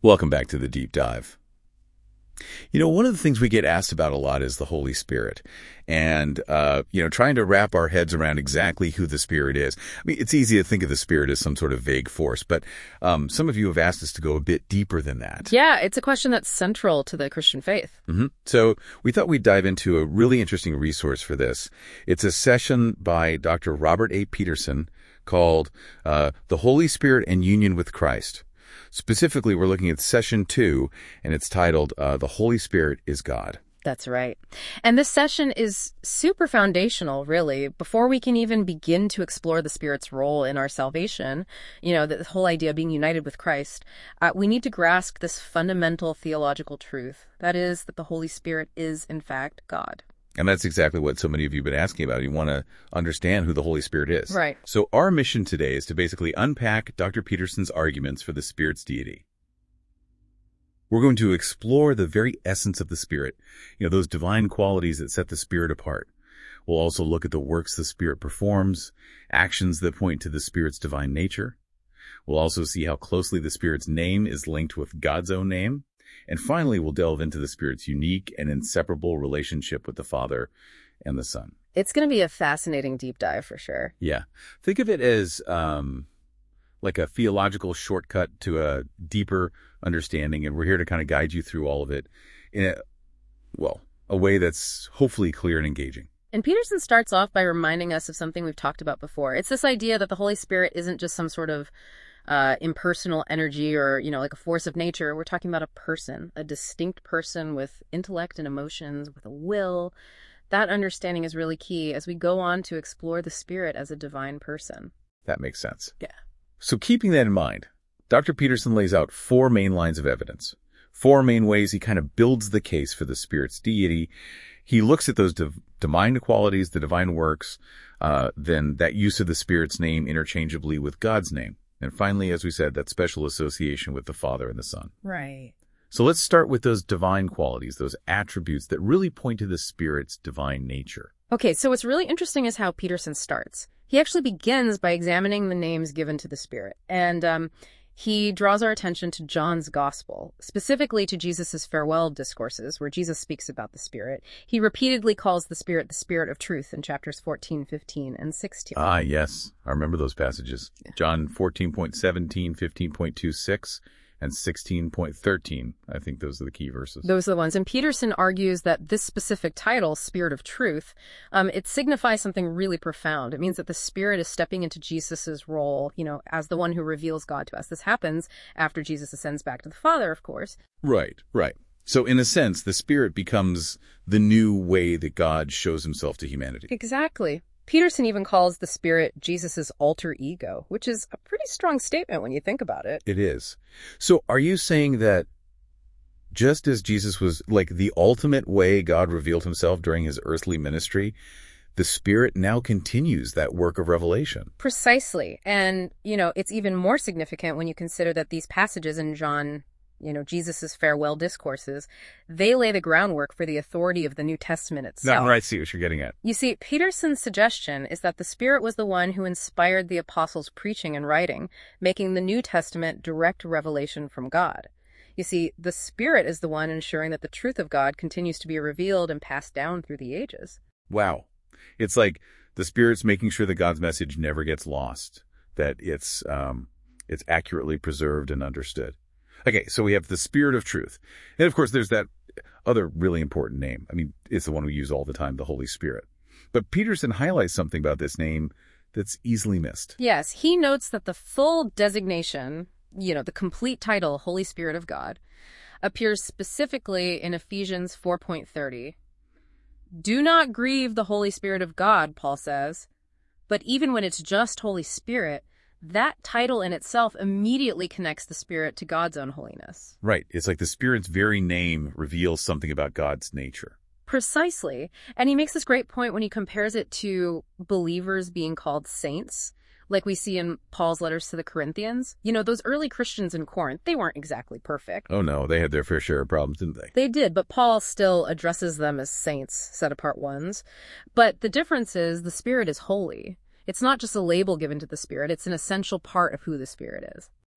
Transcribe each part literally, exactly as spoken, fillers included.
Welcome back to the Deep Dive. You know, one of the things we get asked about a lot is the Holy Spirit and, uh, you know, trying to wrap our heads around exactly who the Spirit is. I mean, it's easy to think of the Spirit as some sort of vague force, but um, some of you have asked us to go a bit deeper than that. Yeah, it's a question that's central to the Christian faith. Mm-hmm. So we thought we'd dive into a really interesting resource for this. It's a session by Doctor Robert A. Peterson called uh, The Holy Spirit and Union with Christ. Specifically, we're looking at session two, and it's titled, uh, The Holy Spirit is God. That's right. And this session is super foundational, really. Before we can even begin to explore the Spirit's role in our salvation, you know, the whole idea of being united with Christ, uh, we need to grasp this fundamental theological truth. That is, that the Holy Spirit is, in fact, God. And that's exactly what so many of you have been asking about. You want to understand who the Holy Spirit is. Right. So our mission today is to basically unpack Doctor Peterson's arguments for the Spirit's deity. We're going to explore the very essence of the Spirit, you know, those divine qualities that set the Spirit apart. We'll also look at the works the Spirit performs, actions that point to the Spirit's divine nature. We'll also see how closely the Spirit's name is linked with God's own name. And finally, we'll delve into the Spirit's unique and inseparable relationship with the Father and the Son. It's going to be a fascinating deep dive for sure. Yeah. Think of it as um, like a theological shortcut to a deeper understanding, and we're here to kind of guide you through all of it in a, well, a way that's hopefully clear and engaging. And Peterson starts off by reminding us of something we've talked about before. It's this idea that the Holy Spirit isn't just some sort of Uh, impersonal energy or, you know, like a force of nature. We're talking about a person, a distinct person with intellect and emotions, with a will. That understanding is really key as we go on to explore the Spirit as a divine person. That makes sense. Yeah. So keeping that in mind, Doctor Peterson lays out four main lines of evidence, four main ways he kind of builds the case for the Spirit's deity. He looks at those div- divine qualities, the divine works, uh, then that use of the Spirit's name interchangeably with God's name. And finally, as we said, that special association with the Father and the Son. Right. So let's start with those divine qualities, those attributes that really point to the Spirit's divine nature. Okay, so what's really interesting is how Peterson starts. He actually begins by examining the names given to the Spirit. And um, he draws our attention to John's Gospel, specifically to Jesus' farewell discourses, where Jesus speaks about the Spirit. He repeatedly calls the Spirit the Spirit of truth in chapters fourteen, fifteen, and sixteen. Ah, yes. I remember those passages. Yeah. John fourteen point seventeen, fifteen point twenty-six, and sixteen point thirteen. I think those are the key verses. Those are the ones. And Peterson argues that this specific title, Spirit of Truth, um, it signifies something really profound. It means that the Spirit is stepping into Jesus's role, you know, as the one who reveals God to us. This happens after Jesus ascends back to the Father, of course. Right, right. So in a sense, the Spirit becomes the new way that God shows himself to humanity. Exactly. Peterson even calls the Spirit Jesus's alter ego, which is a pretty strong statement when you think about it. It is. So are you saying that just as Jesus was like the ultimate way God revealed himself during his earthly ministry, the Spirit now continues that work of revelation? Precisely. And, you know, it's even more significant when you consider that these passages in John, you know, Jesus's farewell discourses, they lay the groundwork for the authority of the New Testament itself. No, I see what you're getting at. You see, Peterson's suggestion is that the Spirit was the one who inspired the apostles' preaching and writing, making the New Testament direct revelation from God. You see, the Spirit is the one ensuring that the truth of God continues to be revealed and passed down through the ages. Wow. It's like the Spirit's making sure that God's message never gets lost, that it's um, it's accurately preserved and understood. Okay, so we have the Spirit of truth. And of course, there's that other really important name. I mean, it's the one we use all the time, the Holy Spirit. But Peterson highlights something about this name that's easily missed. Yes, he notes that the full designation, you know, the complete title, Holy Spirit of God, appears specifically in Ephesians four point thirty. Do not grieve the Holy Spirit of God, Paul says. But even when it's just Holy Spirit, that title in itself immediately connects the Spirit to God's own holiness. Right. It's like the Spirit's very name reveals something about God's nature. Precisely. And he makes this great point when he compares it to believers being called saints, like we see in Paul's letters to the Corinthians. You know, those early Christians in Corinth, they weren't exactly perfect. Oh, no. They had their fair share of problems, didn't they? They did, but Paul still addresses them as saints, set-apart ones. But the difference is the Spirit is holy. It's not just a label given to the Spirit. It's an essential part of who the Spirit is.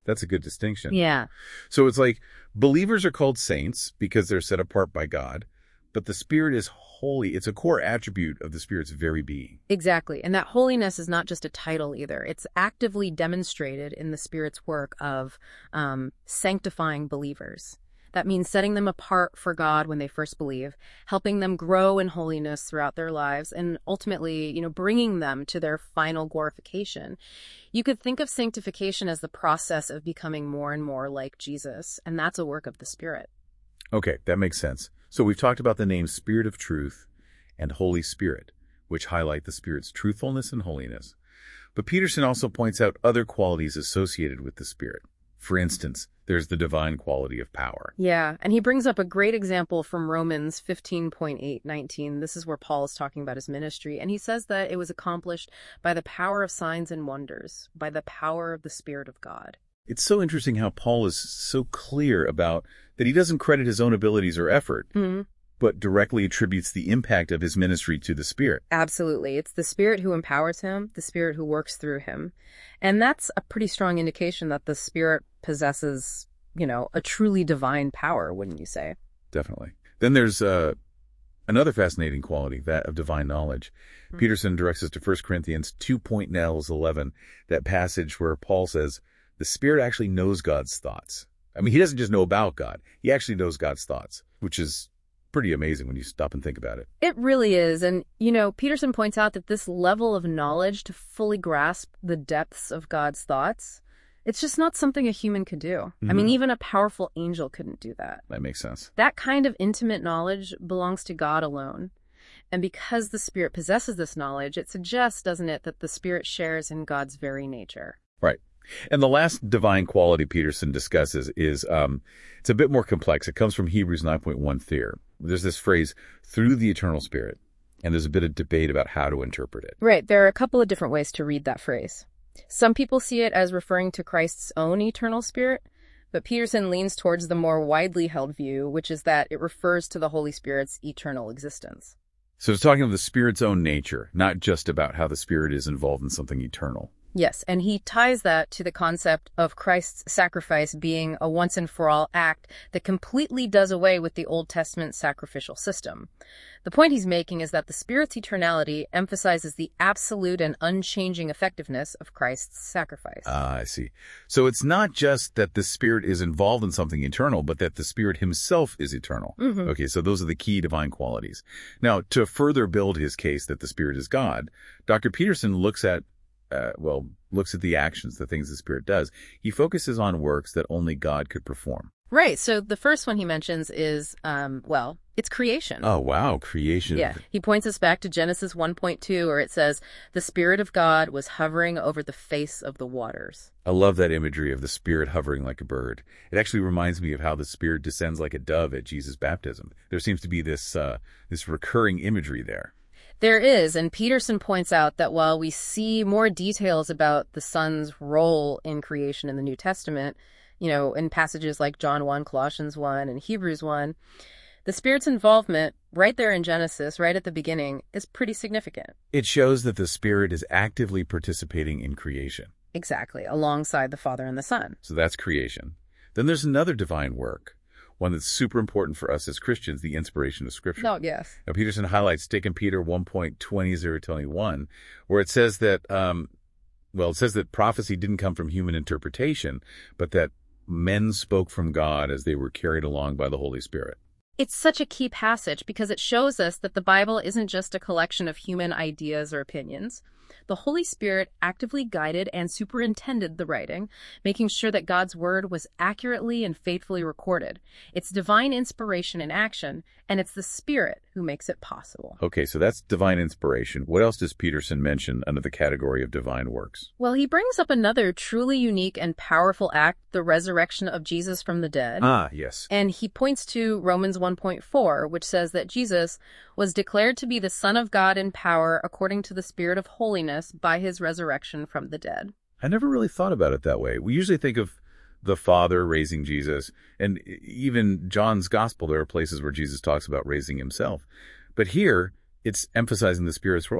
That's a good distinction. Yeah. So it's like believers are called saints because they're set apart by God, but the Spirit is holy. It's a core attribute of the Spirit's very being. Exactly. And that holiness is not just a title either. It's actively demonstrated in the Spirit's work of um, sanctifying believers. That means setting them apart for God when they first believe, helping them grow in holiness throughout their lives, and ultimately, you know, bringing them to their final glorification. You could think of sanctification as the process of becoming more and more like Jesus, and that's a work of the Spirit. Okay, that makes sense. So we've talked about the names Spirit of Truth and Holy Spirit, which highlight the Spirit's truthfulness and holiness. But Peterson also points out other qualities associated with the Spirit. For instance, there's the divine quality of power. Yeah, and he brings up a great example from Romans fifteen point eight nineteen. This is where Paul is talking about his ministry, and he says that it was accomplished by the power of signs and wonders, by the power of the Spirit of God. It's so interesting how Paul is so clear about that he doesn't credit his own abilities or effort, Mm-hmm. but directly attributes the impact of his ministry to the Spirit. Absolutely. It's the Spirit who empowers him, the Spirit who works through him. And that's a pretty strong indication that the Spirit possesses, you know, a truly divine power, wouldn't you say? Definitely. Then there's uh, another fascinating quality, that of divine knowledge. Mm-hmm. Peterson directs us to First Corinthians two point eleven, that passage where Paul says, the Spirit actually knows God's thoughts. I mean, he doesn't just know about God. He actually knows God's thoughts, which is pretty amazing when you stop and think about it. It really is. And, you know, Peterson points out that this level of knowledge to fully grasp the depths of God's thoughts, it's just not something a human could do. Mm-hmm. I mean, even a powerful angel couldn't do that. That makes sense. That kind of intimate knowledge belongs to God alone. And because the Spirit possesses this knowledge, it suggests, doesn't it, that the Spirit shares in God's very nature. Right. And the last divine quality Peterson discusses is, um, it's a bit more complex. It comes from Hebrews nine point one there. There's this phrase, through the eternal Spirit, and there's a bit of debate about how to interpret it. Right. There are a couple of different ways to read that phrase. Some people see it as referring to Christ's own eternal Spirit, but Peterson leans towards the more widely held view, which is that it refers to the Holy Spirit's eternal existence. So it's talking of the Spirit's own nature, not just about how the Spirit is involved in something eternal. Yes, and he ties that to the concept of Christ's sacrifice being a once-and-for-all act that completely does away with the Old Testament sacrificial system. The point he's making is that the Spirit's eternality emphasizes the absolute and unchanging effectiveness of Christ's sacrifice. Ah, I see. So it's not just that the Spirit is involved in something eternal, but that the Spirit himself is eternal. Mm-hmm. Okay, so those are the key divine qualities. Now, to further build his case that the Spirit is God, Doctor Peterson looks at Uh, well, looks at the actions, the things the Spirit does. He focuses on works that only God could perform. Right. So the first one he mentions is, um, well, it's creation. Oh, wow. Creation. Yeah. He points us back to Genesis one point two, where it says, the Spirit of God was hovering over the face of the waters. I love that imagery of the Spirit hovering like a bird. It actually reminds me of how the Spirit descends like a dove at Jesus' baptism. There seems to be this, uh, this recurring imagery there. There is, and Peterson points out that while we see more details about the Son's role in creation in the New Testament, you know, in passages like John one, Colossians one, and Hebrews one, the Spirit's involvement right there in Genesis, right at the beginning, is pretty significant. It shows that the Spirit is actively participating in creation. Exactly, alongside the Father and the Son. So that's creation. Then there's another divine work, one that's super important for us as Christians, the inspiration of Scripture. Oh, yes. Now, Peterson highlights Second Peter one point twenty to twenty-one, where it says that, um, well, it says that prophecy didn't come from human interpretation, but that men spoke from God as they were carried along by the Holy Spirit. It's such a key passage because it shows us that the Bible isn't just a collection of human ideas or opinions. The Holy Spirit actively guided and superintended the writing, making sure that God's word was accurately and faithfully recorded. It's divine inspiration in action, and it's the Spirit who makes it possible. Okay, so that's divine inspiration. What else does Peterson mention under the category of divine works? Well, he brings up another truly unique and powerful act, the resurrection of Jesus from the dead. Ah, yes. And he points to Romans one point four, which says that Jesus was declared to be the Son of God in power according to the Spirit of holiness by his resurrection from the dead. I never really thought about it that way. We usually think of the Father raising Jesus, and even John's Gospel, there are places where Jesus talks about raising himself. But here, it's emphasizing the Spirit's role.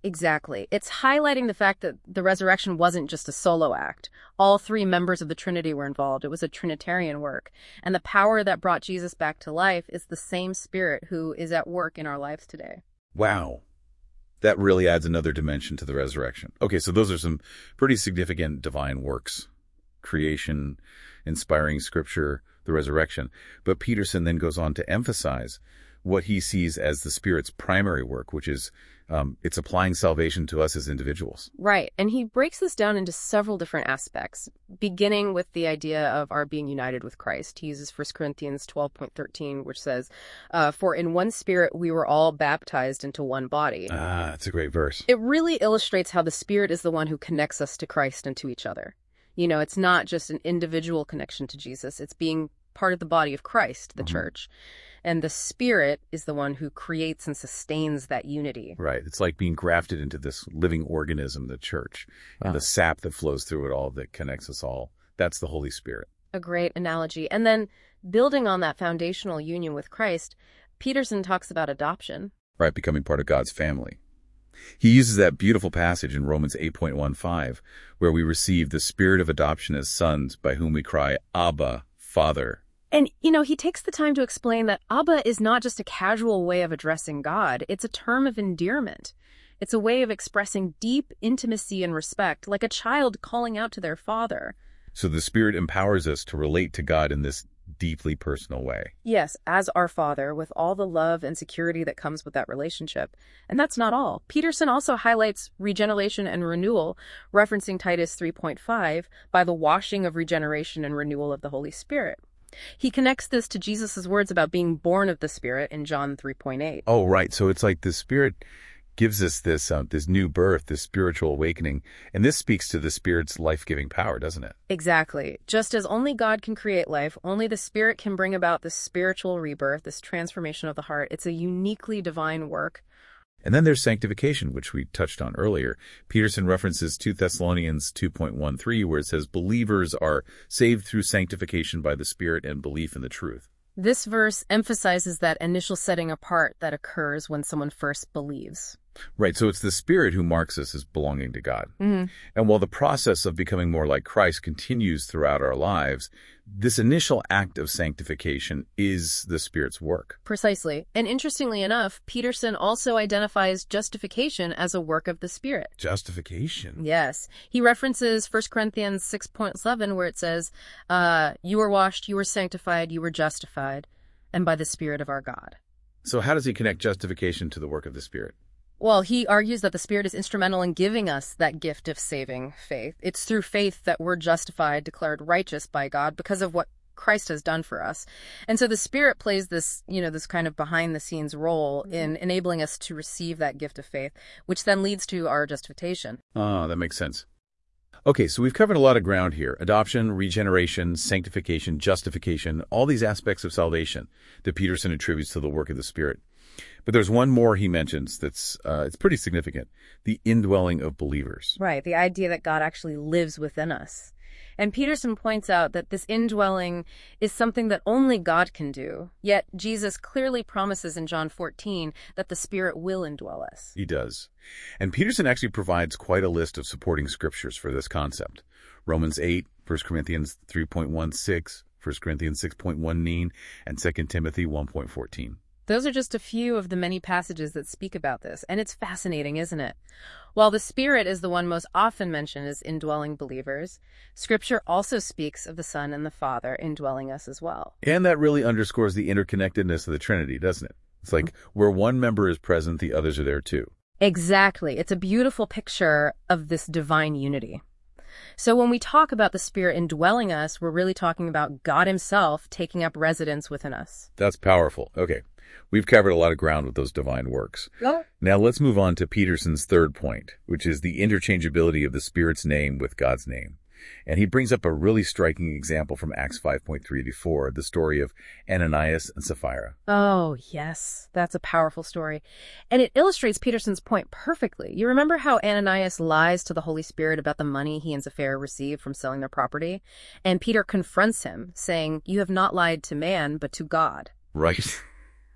Exactly. It's highlighting the fact that the resurrection wasn't just a solo act. All three members of the Trinity were involved. It was a Trinitarian work. And the power that brought Jesus back to life is the same Spirit who is at work in our lives today. Wow. That really adds another dimension to the resurrection. Okay, so those are some pretty significant divine works. Creation, inspiring scripture, the resurrection. But Peterson then goes on to emphasize what he sees as the Spirit's primary work, which is um, it's applying salvation to us as individuals. Right. And he breaks this down into several different aspects, beginning with the idea of our being united with Christ. He uses First Corinthians twelve point thirteen, which says, uh, for in one Spirit we were all baptized into one body. Ah, that's a great verse. It really illustrates how the Spirit is the one who connects us to Christ and to each other. You know, it's not just an individual connection to Jesus. It's being part of the body of Christ, the mm-hmm. church. And the Spirit is the one who creates and sustains that unity. Right. It's like being grafted into this living organism, the church, wow. and the sap that flows through it all that connects us all. That's the Holy Spirit. A great analogy. And then building on that foundational union with Christ, Peterson talks about adoption. Right, becoming part of God's family. He uses that beautiful passage in Romans eight point fifteen, where we receive the Spirit of adoption as sons, by whom we cry, Abba, Father. And, you know, he takes the time to explain that Abba is not just a casual way of addressing God. It's a term of endearment. It's a way of expressing deep intimacy and respect, like a child calling out to their father. So the Spirit empowers us to relate to God in this deeply personal way. Yes, as our Father, with all the love and security that comes with that relationship. And that's not all. Peterson also highlights regeneration and renewal, referencing Titus three point five, by the washing of regeneration and renewal of the Holy Spirit. He connects this to Jesus' words about being born of the Spirit in John three point eight. Oh, right. So it's like the Spirit gives us this uh, this new birth, this spiritual awakening. And this speaks to the Spirit's life-giving power, doesn't it? Exactly. Just as only God can create life, only the Spirit can bring about this spiritual rebirth, this transformation of the heart. It's a uniquely divine work. And then there's sanctification, which we touched on earlier. Peterson references Second Thessalonians two point thirteen, where it says, believers are saved through sanctification by the Spirit and belief in the truth. This verse emphasizes that initial setting apart that occurs when someone first believes. Right, so it's the Spirit who marks us as belonging to God. Mm-hmm. And while the process of becoming more like Christ continues throughout our lives, this initial act of sanctification is the Spirit's work. Precisely. And interestingly enough, Peterson also identifies justification as a work of the Spirit. Justification? Yes. He references First Corinthians six point seven, where it says, uh, you were washed, you were sanctified, you were justified, and by the Spirit of our God. So how does he connect justification to the work of the Spirit? Well, he argues that the Spirit is instrumental in giving us that gift of saving faith. It's through faith that we're justified, declared righteous by God because of what Christ has done for us. And so the Spirit plays this, you know, this kind of behind-the-scenes role mm-hmm. in enabling us to receive that gift of faith, which then leads to our justification. Oh, that makes sense. Okay, so we've covered a lot of ground here. Adoption, regeneration, sanctification, justification, all these aspects of salvation that Peterson attributes to the work of the Spirit. But there's one more he mentions that's uh, it's pretty significant, the indwelling of believers. Right, the idea that God actually lives within us. And Peterson points out that this indwelling is something that only God can do, yet Jesus clearly promises in John fourteen that the Spirit will indwell us. He does. And Peterson actually provides quite a list of supporting scriptures for this concept. Romans eight, First Corinthians three point sixteen, First Corinthians six point nineteen, and Second Timothy one point fourteen. Those are just a few of the many passages that speak about this, and it's fascinating, isn't it? While the Spirit is the one most often mentioned as indwelling believers, Scripture also speaks of the Son and the Father indwelling us as well. And that really underscores the interconnectedness of the Trinity, doesn't it? It's like where one member is present, the others are there too. Exactly. It's a beautiful picture of this divine unity. So when we talk about the Spirit indwelling us, we're really talking about God Himself taking up residence within us. That's powerful. Okay. We've covered a lot of ground with those divine works. Yeah. Now let's move on to Peterson's third point, which is the interchangeability of the Spirit's name with God's name. And he brings up a really striking example from Acts five point three to four, the story of Ananias and Sapphira. Oh, yes. That's a powerful story. And it illustrates Peterson's point perfectly. You remember how Ananias lies to the Holy Spirit about the money he and Sapphira received from selling their property? And Peter confronts him, saying, "You have not lied to man, but to God." Right.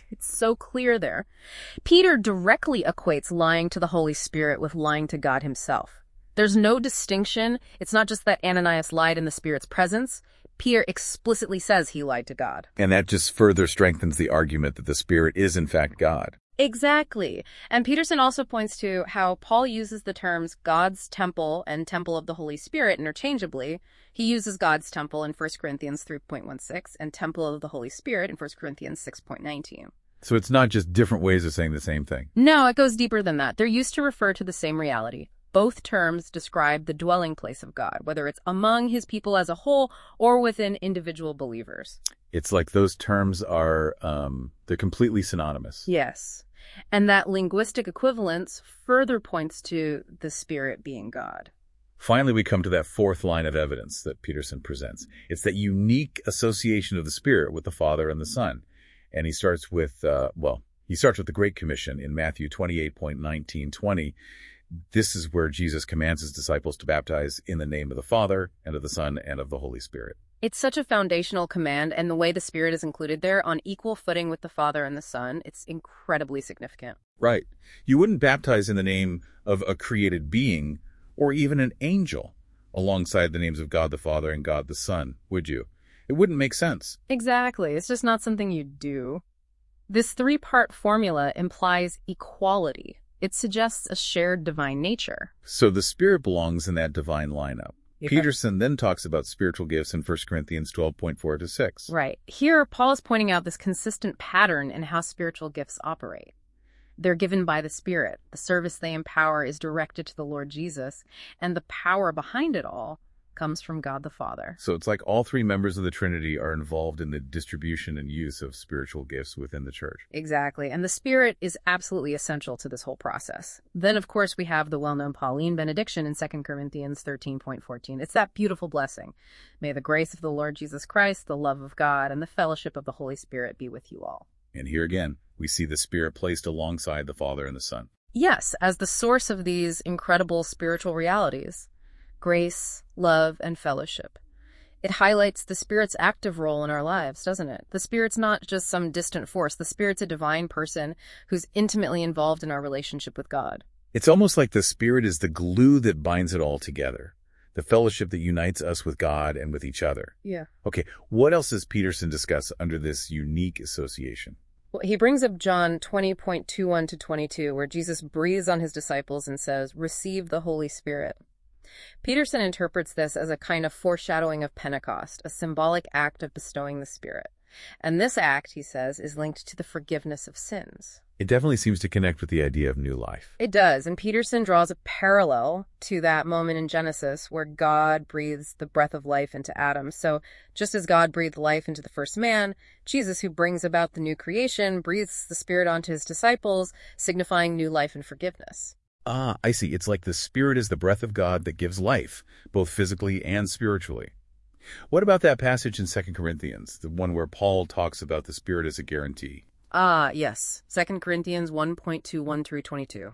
It's so clear there. Peter directly equates lying to the Holy Spirit with lying to God himself. There's no distinction. It's not just that Ananias lied in the Spirit's presence. Peter explicitly says he lied to God. And that just further strengthens the argument that the Spirit is in fact God. Exactly. And Peterson also points to how Paul uses the terms God's temple and temple of the Holy Spirit interchangeably. He uses God's temple in First Corinthians three point one six and temple of the Holy Spirit in First Corinthians six point nineteen. So it's not just different ways of saying the same thing. No, it goes deeper than that. They're used to refer to the same reality. Both terms describe the dwelling place of God, whether it's among his people as a whole or within individual believers. It's like those terms are, um, they're completely synonymous. Yes. And that linguistic equivalence further points to the Spirit being God. Finally, we come to that fourth line of evidence that Peterson presents. It's that unique association of the Spirit with the Father and the Son. And he starts with, uh, well, he starts with the Great Commission in Matthew twenty-eight point nineteen twenty. This is where Jesus commands his disciples to baptize in the name of the Father and of the Son and of the Holy Spirit. It's such a foundational command, and the way the Spirit is included there on equal footing with the Father and the Son, it's incredibly significant. Right. You wouldn't baptize in the name of a created being or even an angel alongside the names of God the Father and God the Son, would you? It wouldn't make sense. Exactly. It's just not something you do. This three-part formula implies equality. It suggests a shared divine nature. So the Spirit belongs in that divine lineup. Yeah. Peterson then talks about spiritual gifts in First Corinthians twelve point four to six. Right. Here, Paul is pointing out this consistent pattern in how spiritual gifts operate. They're given by the Spirit. The service they empower is directed to the Lord Jesus, and the power behind it all comes from God the Father. So it's like all three members of the Trinity are involved in the distribution and use of spiritual gifts within the church. Exactly. And the Spirit is absolutely essential to this whole process. Then, of course, we have the well-known Pauline benediction in Second Corinthians thirteen point fourteen. It's that beautiful blessing. May the grace of the Lord Jesus Christ, the love of God, and the fellowship of the Holy Spirit be with you all. And here again, we see the Spirit placed alongside the Father and the Son. Yes, as the source of these incredible spiritual realities. Grace, love, and fellowship. It highlights the Spirit's active role in our lives, doesn't it? The Spirit's not just some distant force. The Spirit's a divine person who's intimately involved in our relationship with God. It's almost like the Spirit is the glue that binds it all together, the fellowship that unites us with God and with each other. Yeah. Okay, what else does Peterson discuss under this unique association? Well, he brings up John twenty point twenty-one to twenty-two, where Jesus breathes on his disciples and says, "Receive the Holy Spirit." Peterson interprets this as a kind of foreshadowing of Pentecost, a symbolic act of bestowing the Spirit. And this act, he says, is linked to the forgiveness of sins. It definitely seems to connect with the idea of new life. It does, and Peterson draws a parallel to that moment in Genesis where God breathes the breath of life into Adam. So just as God breathed life into the first man, Jesus, who brings about the new creation, breathes the Spirit onto his disciples, signifying new life and forgiveness. Ah, I see. It's like the Spirit is the breath of God that gives life, both physically and spiritually. What about that passage in Second Corinthians, the one where Paul talks about the Spirit as a guarantee? Ah, yes. Second Corinthians one point twenty-one through twenty-two.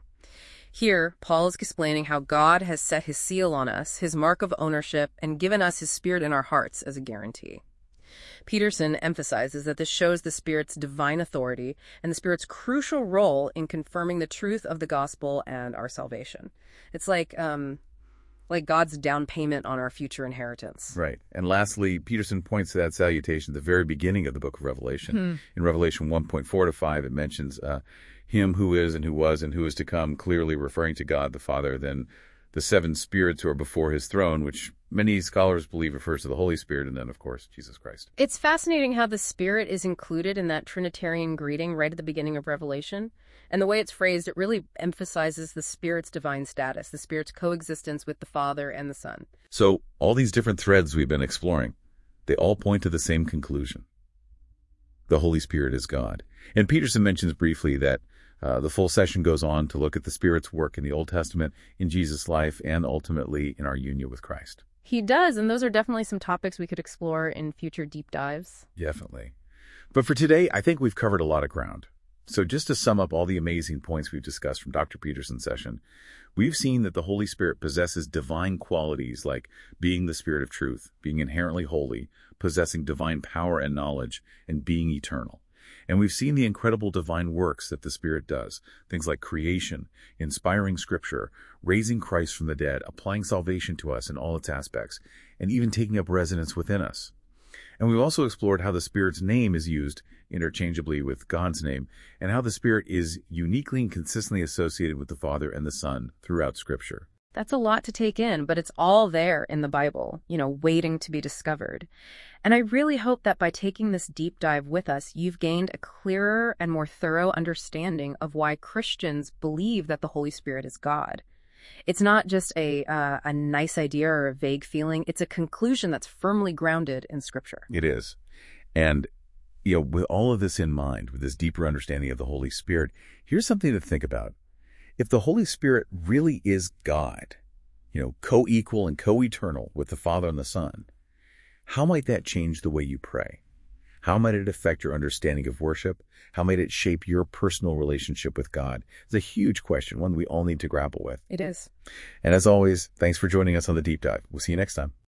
Here, Paul is explaining how God has set his seal on us, his mark of ownership, and given us his Spirit in our hearts as a guarantee. Peterson emphasizes that this shows the Spirit's divine authority and the Spirit's crucial role in confirming the truth of the gospel and our salvation. It's like um, like God's down payment on our future inheritance. Right. And lastly, Peterson points to that salutation at the very beginning of the book of Revelation. Hmm. In Revelation one point four to five, it mentions uh, him who is and who was and who is to come, clearly referring to God the Father. Then the seven spirits who are before his throne, which many scholars believe refers to the Holy Spirit, and then, of course, Jesus Christ. It's fascinating how the Spirit is included in that Trinitarian greeting right at the beginning of Revelation. And the way it's phrased, it really emphasizes the Spirit's divine status, the Spirit's coexistence with the Father and the Son. So all these different threads we've been exploring, they all point to the same conclusion. The Holy Spirit is God. And Peterson mentions briefly that Uh, the full session goes on to look at the Spirit's work in the Old Testament, in Jesus' life, and ultimately in our union with Christ. He does, and those are definitely some topics we could explore in future deep dives. Definitely. But for today, I think we've covered a lot of ground. So just to sum up all the amazing points we've discussed from Doctor Peterson's session, we've seen that the Holy Spirit possesses divine qualities like being the Spirit of truth, being inherently holy, possessing divine power and knowledge, and being eternal. And we've seen the incredible divine works that the Spirit does, things like creation, inspiring Scripture, raising Christ from the dead, applying salvation to us in all its aspects, and even taking up residence within us. And we've also explored how the Spirit's name is used interchangeably with God's name, and how the Spirit is uniquely and consistently associated with the Father and the Son throughout Scripture. That's a lot to take in, but it's all there in the Bible, you know, waiting to be discovered. And I really hope that by taking this deep dive with us, you've gained a clearer and more thorough understanding of why Christians believe that the Holy Spirit is God. It's not just a uh, a nice idea or a vague feeling. It's a conclusion that's firmly grounded in Scripture. It is. And, you know, with all of this in mind, with this deeper understanding of the Holy Spirit, here's something to think about. If the Holy Spirit really is God, you know, co-equal and co-eternal with the Father and the Son, how might that change the way you pray? How might it affect your understanding of worship? How might it shape your personal relationship with God? It's a huge question, one we all need to grapple with. It is. And as always, thanks for joining us on The Deep Dive. We'll see you next time.